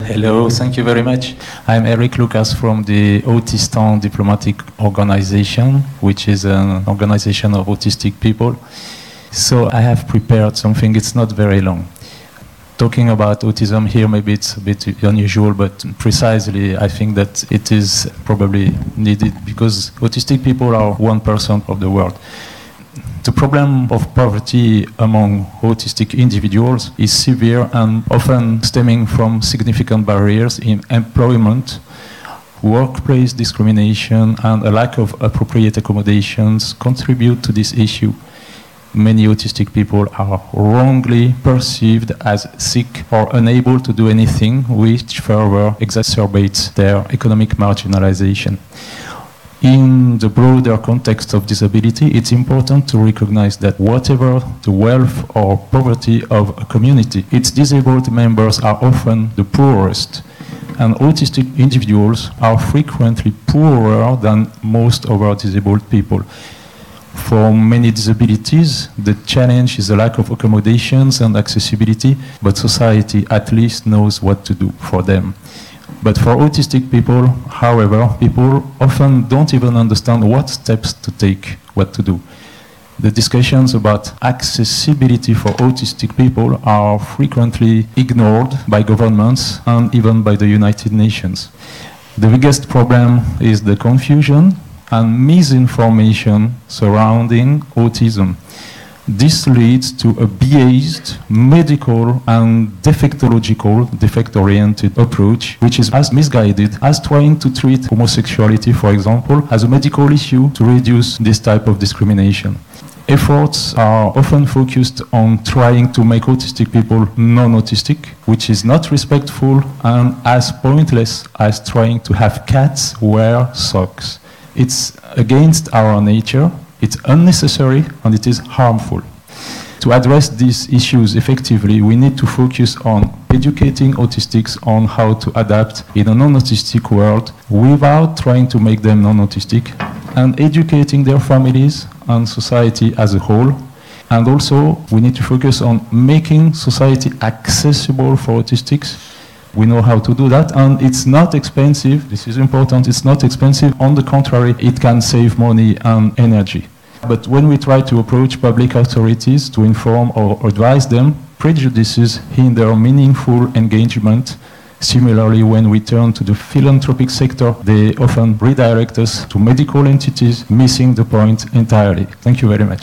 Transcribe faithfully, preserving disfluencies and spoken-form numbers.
Hello, thank you very much. I'm Eric Lucas from the Autistan Diplomatic Organization, which is an organization of autistic people. So I have prepared something, it's not very long. Talking about autism here, maybe it's a bit unusual, but precisely I think that it is probably needed because autistic people are one percent of the world. The problem of poverty among autistic individuals is severe and often stemming from significant barriers in employment, workplace discrimination, and a lack of appropriate accommodations contribute to this issue. Many autistic people are wrongly perceived as sick or unable to do anything, which further exacerbates their economic marginalization. In the broader context of disability, it's important to recognize that whatever the wealth or poverty of a community, its disabled members are often the poorest, and autistic individuals are frequently poorer than most of our disabled people. For many disabilities, the challenge is a lack of accommodations and accessibility, but society at least knows what to do for them. But for autistic people, however, people often don't even understand what steps to take, what to do. The discussions about accessibility for autistic people are frequently ignored by governments and even by the United Nations. The biggest problem is the confusion and misinformation surrounding autism. This leads to a biased, medical and defectological, defect-oriented approach, which is as misguided as trying to treat homosexuality, for example, as a medical issue to reduce this type of discrimination. Efforts are often focused on trying to make autistic people non-autistic, which is not respectful and as pointless as trying to have cats wear socks. It's against our nature. It's unnecessary and it is harmful. To address these issues effectively, we need to focus on educating autistics on how to adapt in a non-autistic world without trying to make them non-autistic, and educating their families and society as a whole. And also, we need to focus on making society accessible for autistics. We know how to do that, and it's not expensive. This is important. It's not expensive. On the contrary, it can save money and energy. But when we try to approach public authorities to inform or advise them, prejudices hinder meaningful engagement. Similarly, when we turn to the philanthropic sector, they often redirect us to medical entities, missing the point entirely. Thank you very much.